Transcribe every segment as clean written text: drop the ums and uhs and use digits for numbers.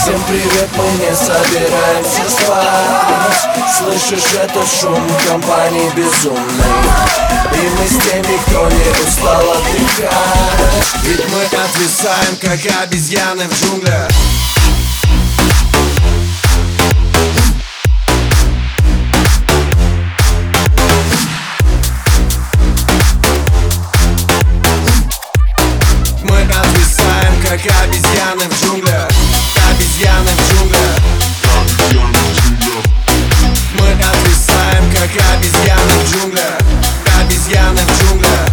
Всем привет, мы не собираемся спать. Слышишь этот шум компании безумной, и мы с теми, кто не устал отдыхать. Ведь мы отвисаем, как обезьяны в джунглях. Мы отвисаем, как обезьяны в джунглях. Обезьяны в джунглях. Мы отвисаем, как обезьяны в джунглях. Обезьяны в джунглях.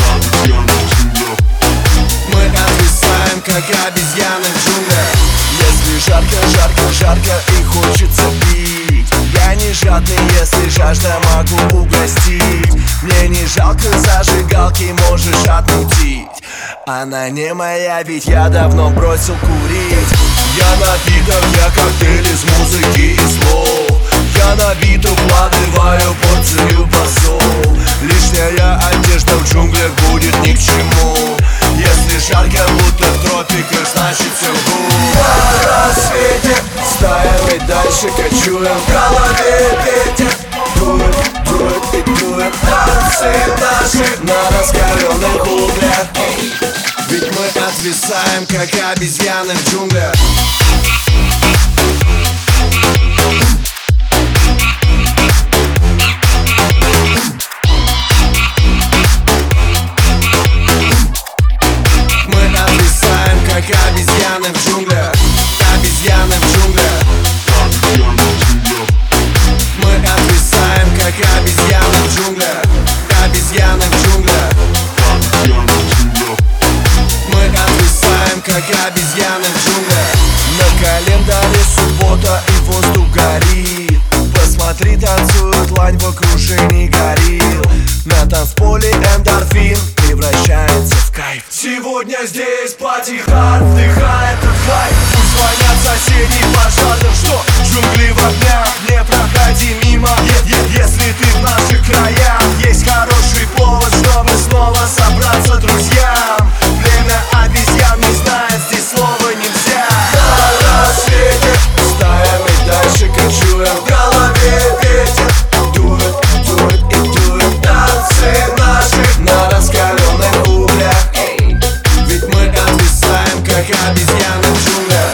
Мы отвисаем, как обезьяны в джунглях. Если жарко, жарко, жарко и хочется пить, я не жадный, если жажда, могу угостить. Мне не жалко зажигалки, можешь отмутить. Она не моя, ведь я давно бросил курить. Я напиток, я коктейль из музыки и слов. Я на бит укладываю порцию посол. Лишняя одежда в джунглях будет ни к чему. Если жарко, будто в тропиках, значит все good. На рассвете стаями дальше кочуем. В голове ветер дует, дует и дует. Танцы наши на раскаленных углях. Ведь мы отвисаем, как обезьяны в джунглях. Мы отвисаем, как обезьяны в джунглях. Обезьяны в джунглях. Мы отвисаем, как обезьяны в джунглях. Обезьяны в джунглях. Мы отвисаем, как обезьяны в джунглях. На календаре суббота и воздух горит. Посмотри, танцует лань в окружении горилл. На танцполе эндорфин превращается в кайф. Сегодня здесь пати хард, вдыхай этот хайп. Пусть звонят соседи пожарным, что джунгли в огнях. Не проходи мимо, если ты в наших краях. Есть хороший повод, чтобы снова собраться друзьям. Время обезьян не знает, здесь слова нельзя. На рассвете стаями дальше кочуем. В голове ветер дует, дует и дует. Танцы наши на раскаленных углях. Ведь мы отвисаем, как обезьяны в джунглях.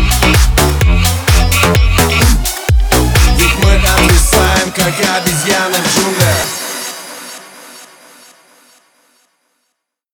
Ведь мы отвисаем, как обезьяны